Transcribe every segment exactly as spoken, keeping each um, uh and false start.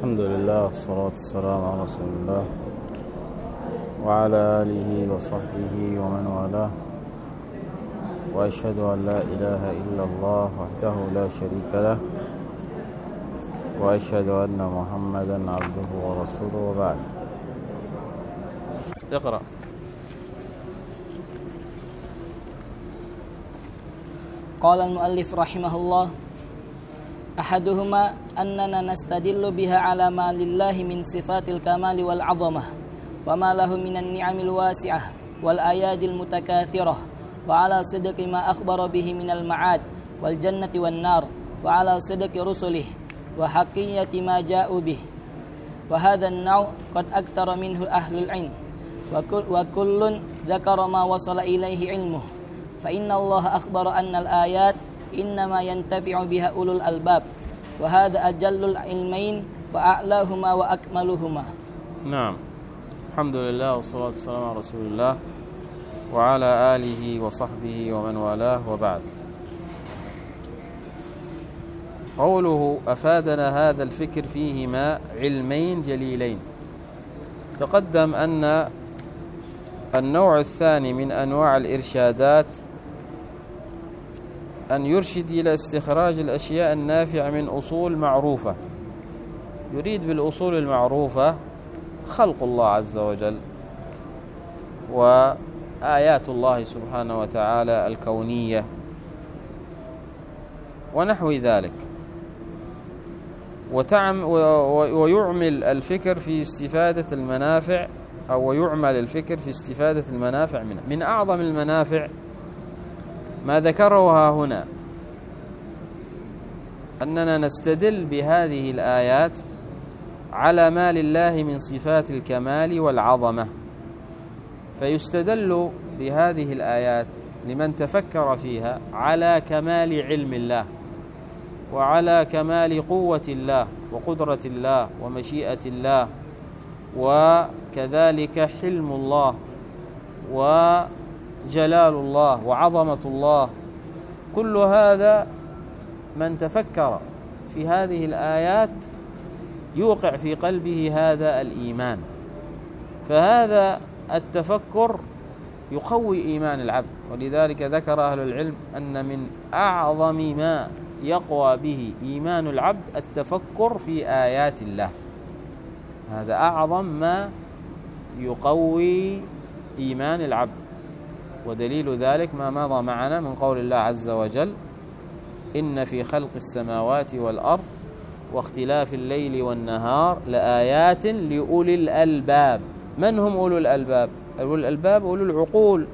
الحمد لله والصلاة والسلام على رسول الله وعلى آله وصحبه ومن والاه، وأشهد أن لا إله إلا الله وحده لا شريك له، وأشهد أن محمدا عبده ورسوله، وبعد. اقرأ. قال المؤلف رحمه الله: أحدهما أننا نستدل بها على ما لله من صفات الكمال والعظمة وما له من النعم الواسعة والآيات المتكاثرة، وعلى صدق ما أخبر به من المعاد والجنة والنار، وعلى صدق رسله وحقية ما جاءوا به. وهذا النوع قد أكثر منه أهل العلم، وكل, وكل ذكر ما وصل إليه علمه، فإن الله أخبر أن الآيات إنما ينتفع بها أولو الألباب، وهذا أجل العلمين وأعلاهما وأكملهما. نعم، الحمد لله والصلاة والسلام على رسول الله وعلى آله وصحبه ومن والاه، وبعد. قوله أفادنا هذا الفكر فيهما علمين جليلين. تقدم أن النوع الثاني من أنواع الإرشادات أن يرشد إلى استخراج الأشياء النافعة من أصول معروفة. يريد بالأصول المعروفة خلق الله عز وجل وآيات الله سبحانه وتعالى الكونية ونحو ذلك، وتعم ويعمل الفكر في استفادة المنافع، أو يعمل الفكر في استفادة المنافع منه. من أعظم المنافع ما ذكرها هنا أننا نستدل بهذه الآيات على ما لله من صفات الكمال والعظمة، فيستدل بهذه الآيات لمن تفكر فيها على كمال علم الله، وعلى كمال قوة الله وقدرة الله ومشيئة الله، وكذلك حلم الله وجلال الله وعظمة الله. كل هذا من تفكر في هذه الآيات يوقع في قلبه هذا الإيمان، فهذا التفكر يقوي إيمان العبد. ولذلك ذكر أهل العلم أن من أعظم ما يقوى به إيمان العبد التفكر في آيات الله. هذا أعظم ما يقوي إيمان العبد، ودليل ذلك ما مضى معنا من قول الله عز وجل: إن في خلق السماوات والأرض واختلاف الليل والنهار لآيات لأولي الألباب. من هم أولو الألباب؟ أولو الألباب أولو العقول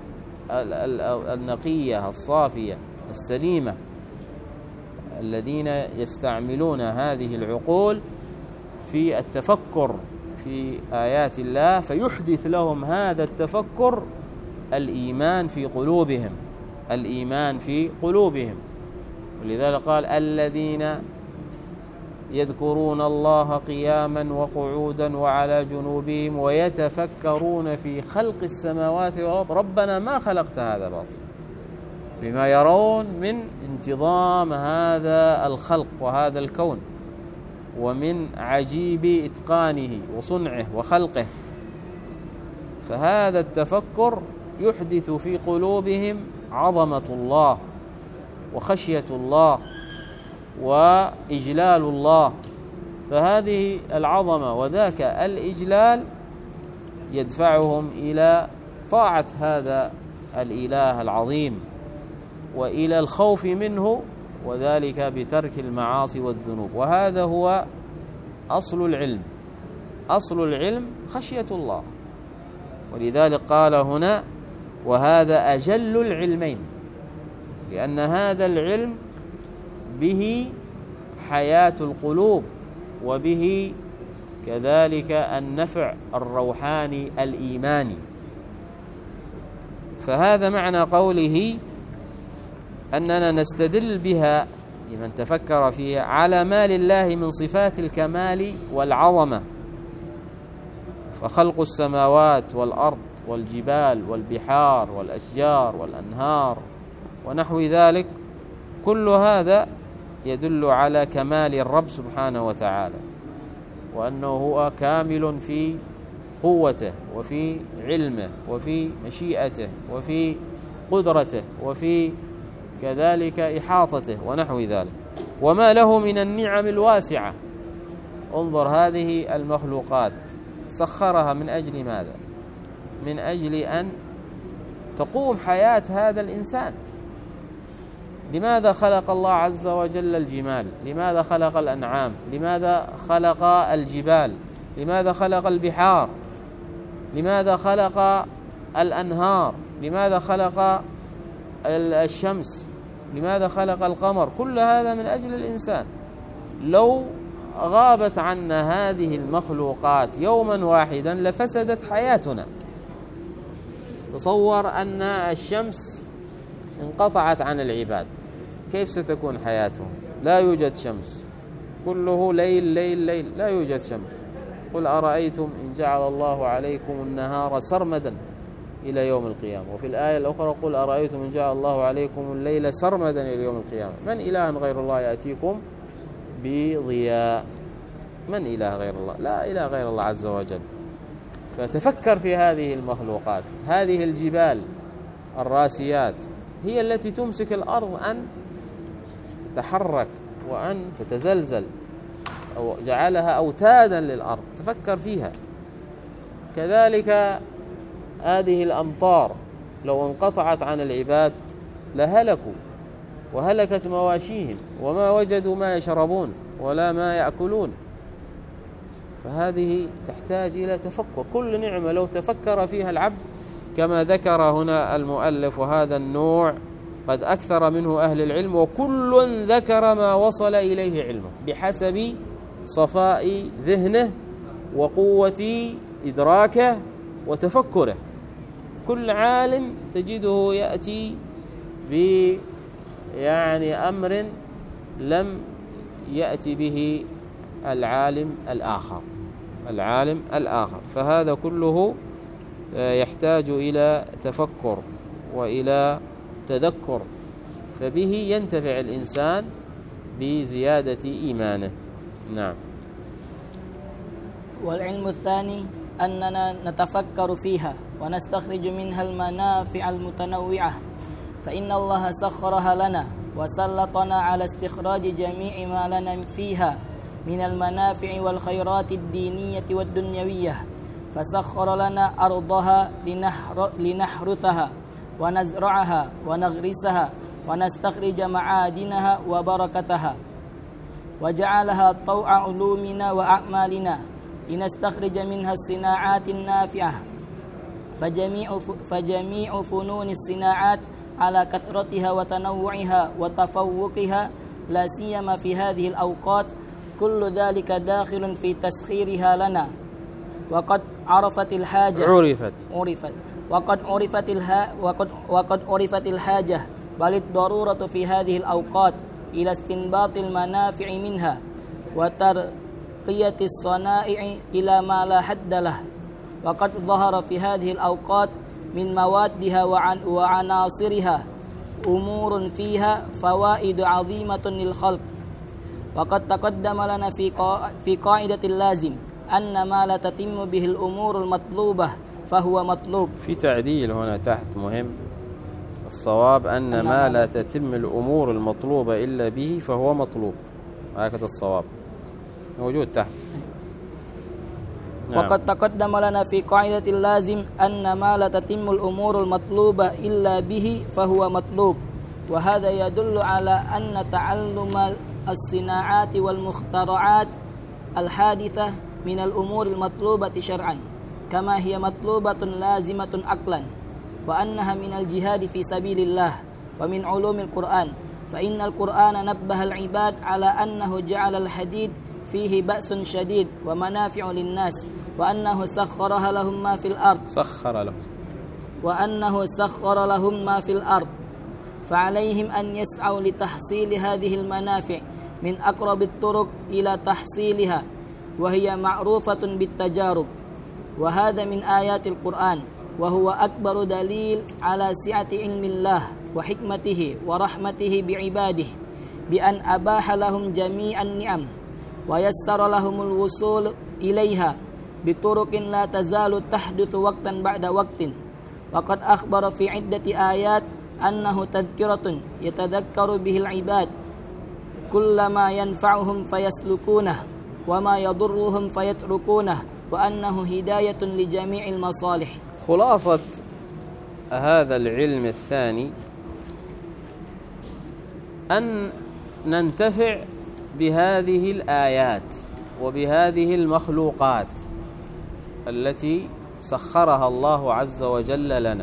النقية الصافية السليمة، الذين يستعملون هذه العقول في التفكر في آيات الله، فيحدث لهم هذا التفكر الإيمان في قلوبهم، الإيمان في قلوبهم. ولذلك قال: الذين يذكرون الله قياما وقعودا وعلى جنوبهم ويتفكرون في خلق السماوات والأرض ربنا ما خلقت هذا باطلا، بما يرون من انتظام هذا الخلق وهذا الكون ومن عجيب إتقانه وصنعه وخلقه. فهذا التفكر يحدث في قلوبهم عظمة الله وخشية الله وإجلال الله. فهذه العظمة وذاك الإجلال يدفعهم إلى طاعة هذا الإله العظيم وإلى الخوف منه، وذلك بترك المعاصي والذنوب. وهذا هو أصل العلم. أصل العلم خشية الله. ولذلك قال هنا: وهذا أجل العلمين، لأن هذا العلم به حياة القلوب، وبه كذلك النفع الروحاني الإيماني. فهذا معنى قوله أننا نستدل بها لمن تفكر فيها على ما لله من صفات الكمال والعظمة، فخلق السماوات والأرض والجبال والبحار والأشجار والأنهار ونحو ذلك، كل هذا يدل على كمال الرب سبحانه وتعالى. وأنه هو كامل في قوته وفي علمه وفي مشيئته وفي قدرته وفي كذلك إحاطته ونحو ذلك، وما له من النعم الواسعة. انظر هذه المخلوقات سخرها من أجل ماذا؟ من أجل أن تقوم حياة هذا الإنسان. لماذا خلق الله عز وجل الجمال؟ لماذا خلق الأنعام؟ لماذا خلق الجبال؟ لماذا خلق البحار؟ لماذا خلق الأنهار؟ لماذا خلق الشمس؟ لماذا خلق القمر؟ كل هذا من أجل الإنسان. لو غابت عنا هذه المخلوقات يوما واحدا لفسدت حياتنا. تصور أن الشمس انقطعت عن العباد، كيف ستكون حياتهم؟ لا يوجد شمس، كله ليل ليل ليل، لا يوجد شمس. قل أرأيتم إن جعل الله عليكم النهار سرمدا إلى يوم القيامة. وفي الآية الأخرى قل أرأيتم إن جعل الله عليكم الليل سرمدا إلى يوم القيامة. من إله غير الله يأتيكم بضياء؟ من إله غير الله؟ لا إله غير الله عز وجل. فتفكر في هذه المخلوقات. هذه الجبال الراسيات هي التي تمسك الأرض أن تتحرك وأن تتزلزل، أو جعلها أوتادا للأرض. تفكر فيها. كذلك هذه الأمطار لو انقطعت عن العباد لهلكوا وهلكت مواشيهم وما وجدوا ما يشربون ولا ما يأكلون. فهذه تحتاج إلى تفكر. كل نعمة لو تفكر فيها العبد كما ذكر هنا المؤلف، وهذا النوع قد أكثر منه أهل العلم، وكل ذكر ما وصل إليه علمه بحسب صفاء ذهنه وقوة إدراكه وتفكره. كل عالم تجده يأتي ب يعني أمر لم يأتي به العالم الآخر العالم الآخر فهذا كله يحتاج إلى تفكر وإلى تذكر، فبه ينتفع الإنسان بزيادة إيمانه. نعم. والعلم الثاني أننا نتفكر فيها ونستخرج منها المنافع المتنوعة، فإن الله سخرها لنا وسلطنا على استخراج جميع ما لنا فيها من المنافع والخيرات الدينية والدنيوية. فسخر لنا أرضها لنحرثها ونزرعها ونغرسها ونستخرج معادنها وبركتها، وجعلها طوع علومنا وأعمالنا لنستخرج منها الصناعات النافعة. فجميع فجميع فنون الصناعات على كثرتها وتنوعها وتفوقها، لا سيما في هذه الأوقات، كل ذلك داخل في تسخيرها لنا. وقد عرفت الحاجة عرفت عرفت وقد عرفت الها وقد وقد عرفت الحاجة بل الضرورة في هذه الأوقات إلى استنباط المنافع منها وترقية الصنائع إلى ما لا حد له. وقد ظهر في هذه الأوقات من موادها وعن وعناصرها أمور فيها فوائد عظيمة للخلق. وقد تقدم لنا في في قاعدة اللازم أن ما لا تتم به الأمور المطلوبة فهو مطلوب. في تعديل هنا تحت مهم، الصواب أن ما لا تتم الأمور المطلوبة إلا به فهو مطلوب، هكذا الصواب موجود تحت. نعم. وقد تقدم لنا في قاعدة اللازم أن ما لا تتم الأمور المطلوبة إلا به فهو مطلوب، وهذا يدل على أن تعلم الصناعات والمخترعات الحادثة من الأمور المطلوبة شرعا، كما هي مطلوبة لازمة عقلا، وأنها من الجهاد في سبيل الله ومن علوم القرآن، فإن القرآن نبه العباد على أنه جعل الحديد فيه بأس شديد ومنافع للناس، وأنه سخرها لهم ما في الأرض سخر لهم وأنه سخر لهم ما في الأرض فعليهم أن يسعوا لتحصيل هذه المنافع من أقرب الطرق إلى تحصيلها، وهي معروفة بالتجارب. وهذا من آيات القرآن، وهو أكبر دليل على سعة علم الله وحكمته ورحمته بعباده، بأن أباح لهم جميع النعم ويسر لهم الوصول إليها بطرق لا تزال تحدث وقتا بعد وقت. وقد أخبر في عدة آيات أنه تذكرة يتذكر به العباد كل ما ينفعهم فيسلكونه وما يضرهم فيتركونه وأنه هداية لجميع المصالح. خلاصة هذا العلم الثاني أن ننتفع بهذه الآيات وبهذه المخلوقات التي سخرها الله عز وجل لنا.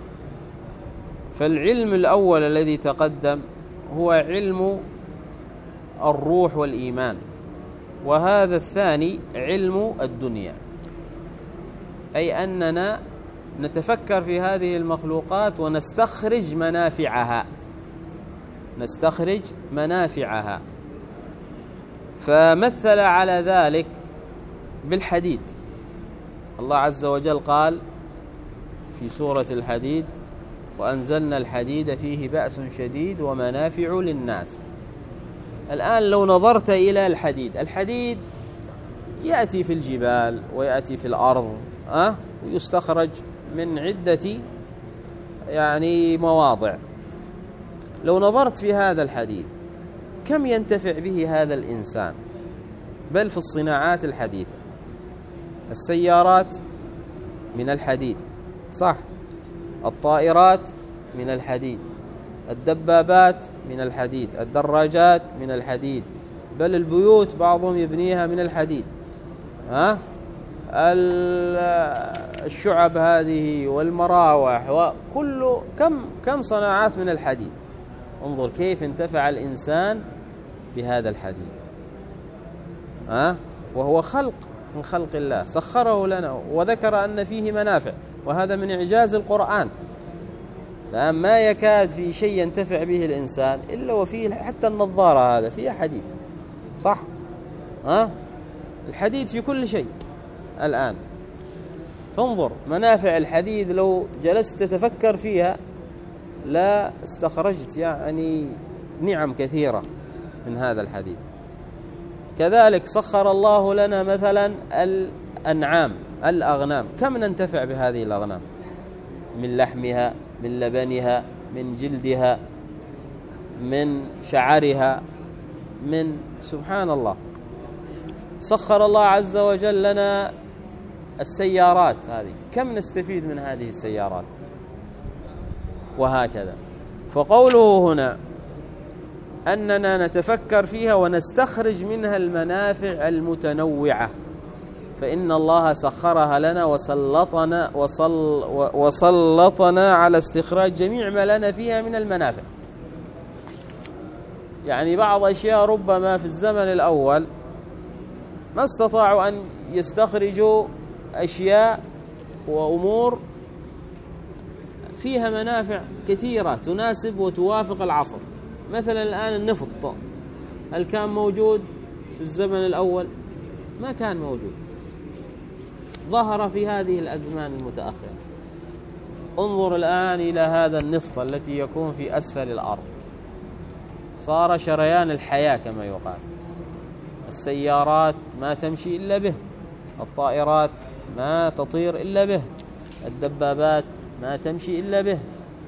فالعلم الأول الذي تقدم هو علم الروح والإيمان، وهذا الثاني علم الدنيا، أي أننا نتفكر في هذه المخلوقات ونستخرج منافعها نستخرج منافعها فمثل على ذلك بالحديد. الله عز وجل قال في سورة الحديد: وأنزلنا الحديد فيه بأس شديد ومنافع للناس. الآن لو نظرت إلى الحديد، الحديد يأتي في الجبال ويأتي في الأرض أه؟ ويستخرج من عدة يعني مواضع. لو نظرت في هذا الحديد كم ينتفع به هذا الإنسان، بل في الصناعات الحديثة. السيارات من الحديد، صح، الطائرات من الحديد، الدبابات من الحديد، الدراجات من الحديد، بل البيوت بعضهم يبنيها من الحديد. ها الشعب هذه والمراوح وكل كم كم صناعات من الحديد. انظر كيف انتفع الإنسان بهذا الحديد، ها وهو خلق من خلق الله سخره لنا، وذكر أن فيه منافع، وهذا من إعجاز القرآن. لأن ما يكاد في شيء ينتفع به الإنسان إلا وفيه، حتى النظارة هذا فيها حديد، صح؟ ها الحديد في كل شيء الآن. فانظر منافع الحديد، لو جلست تتفكر فيها لا استخرجت يعني نعم كثيرة من هذا الحديد. كذلك سخر الله لنا مثلا الأنعام، الأغنام، كم ننتفع بهذه الأغنام؟ من لحمها، من لبنها، من جلدها، من شعرها، من سبحان الله. سخر الله عز وجل لنا السيارات هذه، كم نستفيد من هذه السيارات، وهكذا. فقوله هنا أننا نتفكر فيها ونستخرج منها المنافع المتنوعة، فإن الله سخرها لنا وسلطنا وصل وسلطنا على استخراج جميع ما لنا فيها من المنافع. يعني بعض أشياء ربما في الزمن الأول ما استطاعوا أن يستخرجوا أشياء وأمور فيها منافع كثيرة تناسب وتوافق العصر. مثلا الآن النفط، هل كان موجود في الزمن الأول؟ ما كان موجود، ظهر في هذه الأزمان المتأخرة. انظر الآن إلى هذا النفط التي يكون في أسفل الأرض، صار شريان الحياة كما يقال. السيارات ما تمشي إلا به، الطائرات ما تطير إلا به، الدبابات ما تمشي إلا به،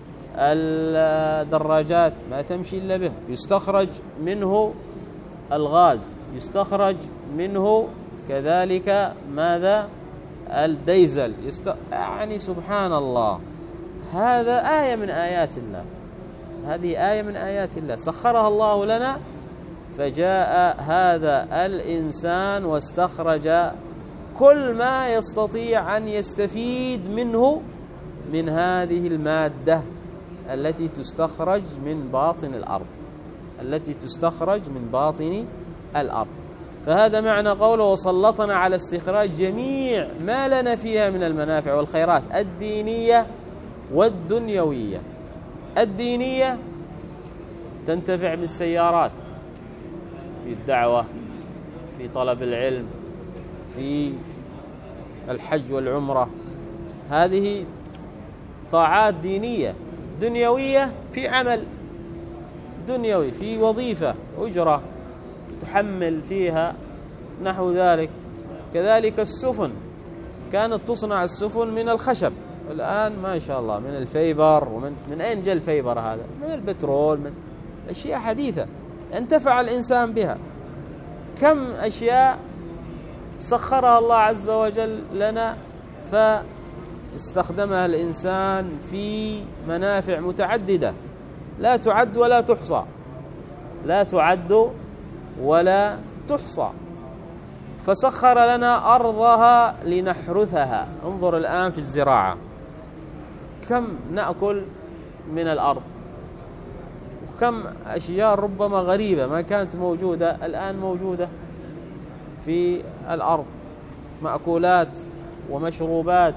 الدراجات ما تمشي إلا به. يستخرج منه الغاز، يستخرج منه كذلك ماذا؟ الديزل. يست... يعني سبحان الله، هذا آية من آيات الله، هذه آية من آيات الله سخرها الله لنا. فجاء هذا الإنسان واستخرج كل ما يستطيع أن يستفيد منه من هذه المادة التي تستخرج من باطن الأرض، التي تستخرج من باطن الأرض. فهذا معنى قوله وسلطنا على استخراج جميع ما لنا فيها من المنافع والخيرات الدينية والدنيوية. الدينية تنتفع بالسيارات في الدعوة، في طلب العلم، في الحج والعمرة، هذه طاعات دينية. دنيوية في عمل دنيوي، في وظيفة أجرة تحمل فيها نحو ذلك. كذلك السفن، كانت تصنع السفن من الخشب، الآن ما شاء الله من الفيبر. ومن من أين جاء الفيبر هذا؟ من البترول، من أشياء حديثة انتفع الإنسان بها. كم أشياء سخرها الله عز وجل لنا فاستخدمها الإنسان في منافع متعددة لا تعد ولا تحصى، لا تعد ولا تحصى. فسخر لنا أرضها لنحرثها. انظر الآن في الزراعة، كم نأكل من الأرض، وكم أشياء ربما غريبة ما كانت موجودة الآن موجودة في الأرض، مأكولات ومشروبات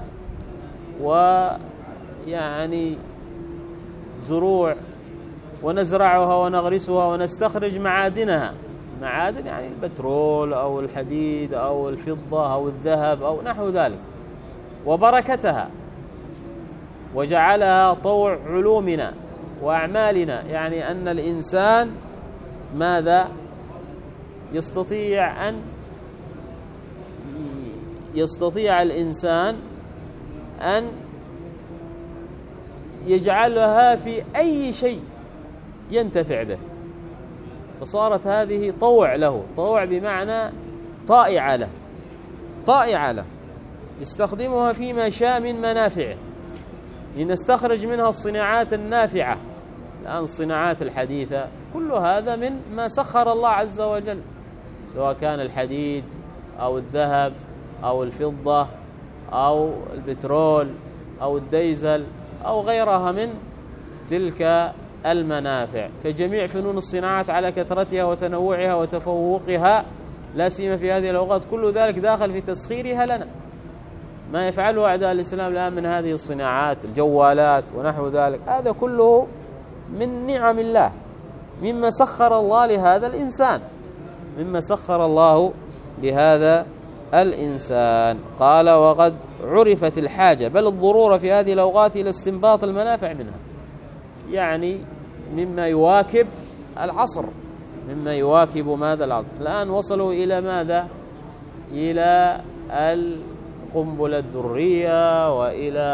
ويعني زروع، ونزرعها ونغرسها ونستخرج معادنها. معادن يعني البترول أو الحديد أو الفضة أو الذهب أو نحو ذلك، وبركتها، وجعلها طوع علومنا وأعمالنا. يعني أن الإنسان ماذا يستطيع أن يستطيع الإنسان أن يجعلها في أي شيء ينتفع به. فصارت هذه طوع له، طوع بمعنى طائعة له، طائعة له يستخدمها فيما شاء من منافعه، لنستخرج منها الصناعات النافعة. الآن الصناعات الحديثة كل هذا من ما سخر الله عز وجل، سواء كان الحديد أو الذهب أو الفضة أو البترول أو الديزل أو غيرها من تلك المنافع. فجميع فنون الصناعات على كثرتها وتنوعها وتفوقها، لا سيما في هذه الأوقات، كل ذلك داخل في تسخيرها لنا. ما يفعله أعداء الإسلام الآن من هذه الصناعات، الجوالات ونحو ذلك، هذا كله من نعم الله، مما سخر الله لهذا الإنسان، مما سخر الله لهذا الإنسان. قال: وقد عرفت الحاجة بل الضرورة في هذه الأوقات إلى استنباط المنافع منها. يعني مما يواكب العصر، مما يواكب ماذا العصر. الآن وصلوا إلى ماذا؟ إلى القنبلة الذرية وإلى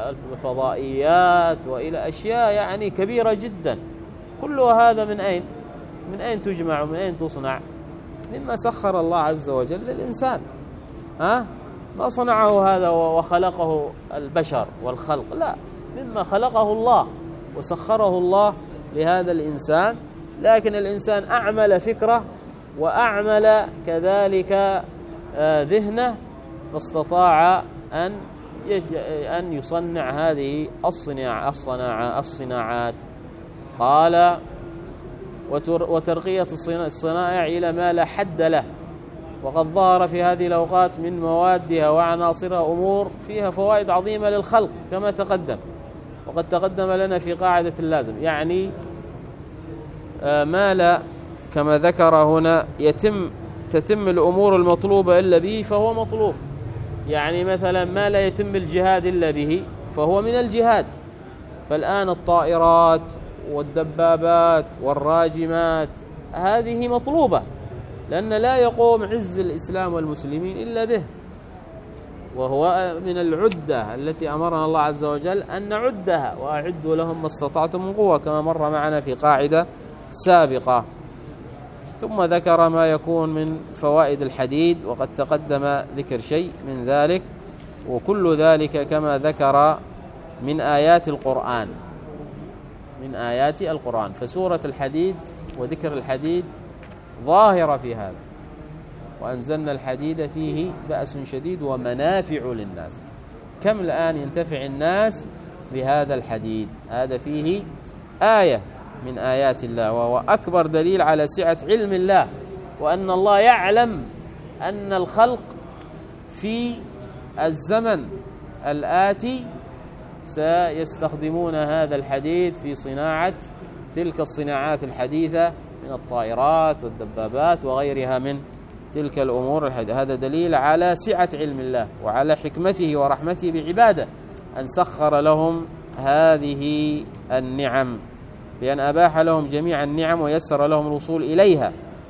الفضائيات وإلى أشياء يعني كبيرة جدا. كل هذا من أين؟ من أين تجمع ومن أين تصنع؟ مما سخر الله عز وجل للإنسان. ها؟ ما صنعه هذا وخلقه البشر والخلق، لا، مما خلقه الله وسخره الله لهذا الإنسان. لكن الإنسان أعمل فكرة وأعمل كذلك ذهنه، فاستطاع أن أن يصنع هذه الصناعة الصناعة الصناعات. قال: وترقية الصنائع إلى ما لا حد له. وقد ظهر في هذه الأوقات من موادها وعناصرها أمور فيها فوائد عظيمة للخلق كما تقدم، وقد تقدم لنا في قاعدة اللازم. يعني ما لا كما ذكر هنا يتم تتم الأمور المطلوبة إلا به فهو مطلوب. يعني مثلا ما لا يتم الجهاد إلا به فهو من الجهاد. فالآن الطائرات والدبابات والراجمات هذه مطلوبة، لأن لا يقوم عز الإسلام والمسلمين إلا به، وهو من العدة التي أمرنا الله عز وجل أن نعدها، وأعدوا لهم ما استطعتم من قوة، كما مر معنا في قاعدة سابقة. ثم ذكر ما يكون من فوائد الحديد، وقد تقدم ذكر شيء من ذلك، وكل ذلك كما ذكر من آيات القرآن، من آيات القرآن. فسورة الحديد وذكر الحديد ظاهرة في هذا. وأنزلنا الحديد فيه بأس شديد ومنافع للناس. كم الآن ينتفع الناس بهذا الحديد؟ هذا فيه آية من آيات الله، وهو أكبر دليل على سعة علم الله، وأن الله يعلم أن الخلق في الزمن الآتي سيستخدمون هذا الحديد في صناعة تلك الصناعات الحديثة من الطائرات والدبابات وغيرها من تلك الأمور الحديثة. هذا دليل على سعة علم الله وعلى حكمته ورحمته بعباده، أن سخر لهم هذه النعم، بأن أباح لهم جميع النعم ويسر لهم الوصول إليها.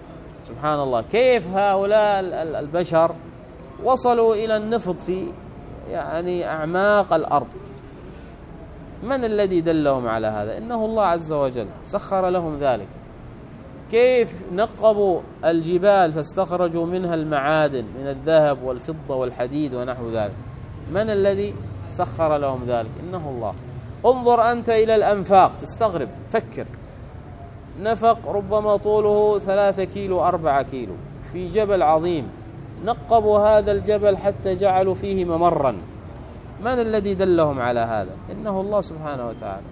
سبحان الله، كيف هؤلاء البشر وصلوا إلى النفض في يعني أعماق الأرض؟ من الذي دلهم على هذا؟ إنه الله عز وجل سخر لهم ذلك. كيف نقبوا الجبال فاستخرجوا منها المعادن من الذهب والفضة والحديد ونحو ذلك؟ من الذي سخر لهم ذلك؟ إنه الله. انظر أنت إلى الأنفاق تستغرب، فكر، نفق ربما طوله ثلاثة كيلو أربعة كيلو في جبل عظيم، نقبوا هذا الجبل حتى جعلوا فيه ممرا. من الذي دلهم على هذا؟ إنه الله سبحانه وتعالى.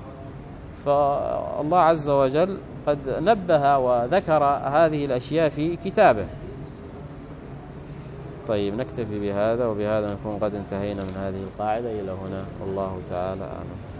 فالله عز وجل قد نبه وذكر هذه الأشياء في كتابه. طيب نكتفي بهذا، وبهذا نكون قد انتهينا من هذه القاعدة. إلى هنا والله تعالى أعلم.